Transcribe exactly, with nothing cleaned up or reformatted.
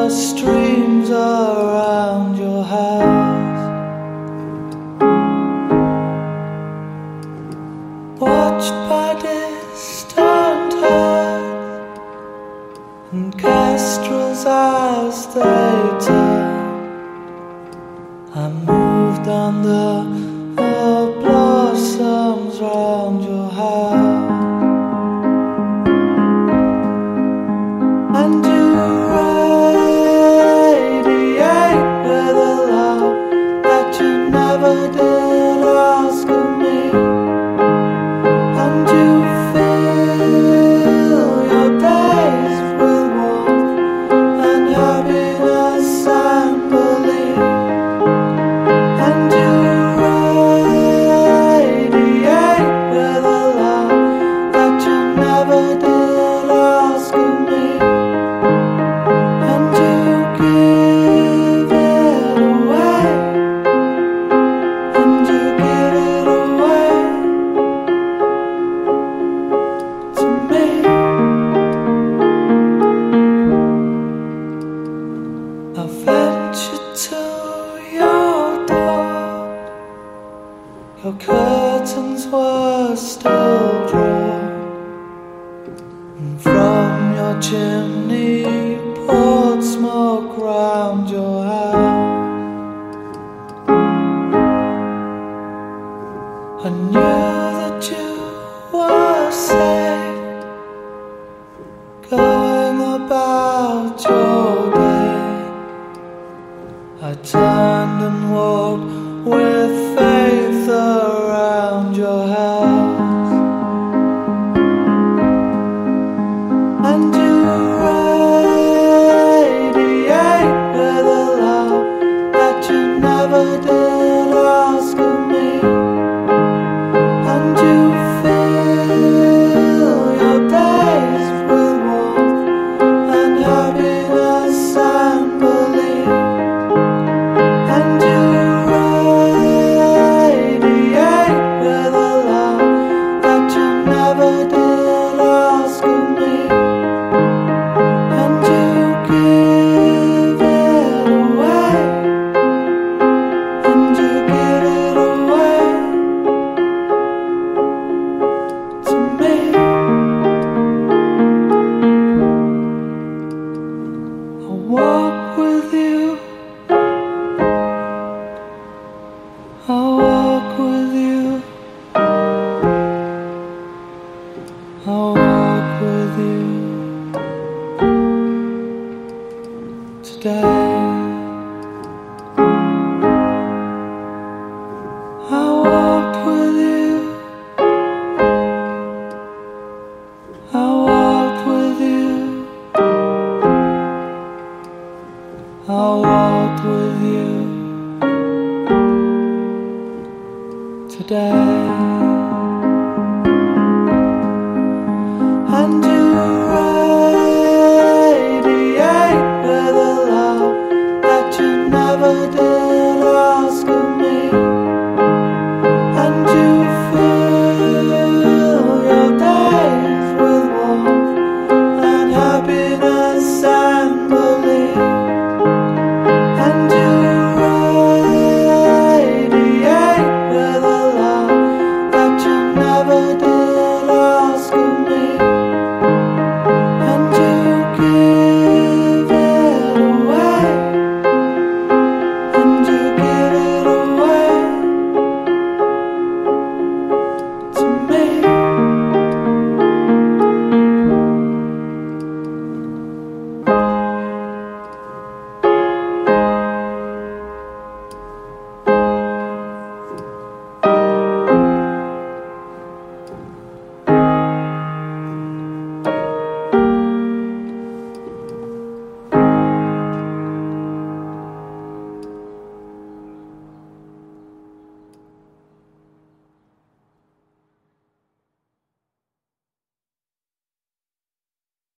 the streams around your house. Watched by distant herds and kestrels as they turn. I moved on the, the blossoms round your house. And you radiate with a love that you never did ask of me. And you fill your days with warmth and happiness and belief. And you radiate with a love that you never did ask of me. I venture to your door. Your curtains were still drawn, and from your chimney poured smoke round your house. I knew that you were safe, going about your day. I turned and walked with faith around your house. And you radiate with a love that you never did ask of me. And you fill your days with warmth and happiness and belief. And you radiate with a love that you never did ask of me. And you give it away. And you give it away to me. I walk with you. I'll walk with you. I'll walk with you today. I'll walk with you. I'll walk with you. I'll walk with you today.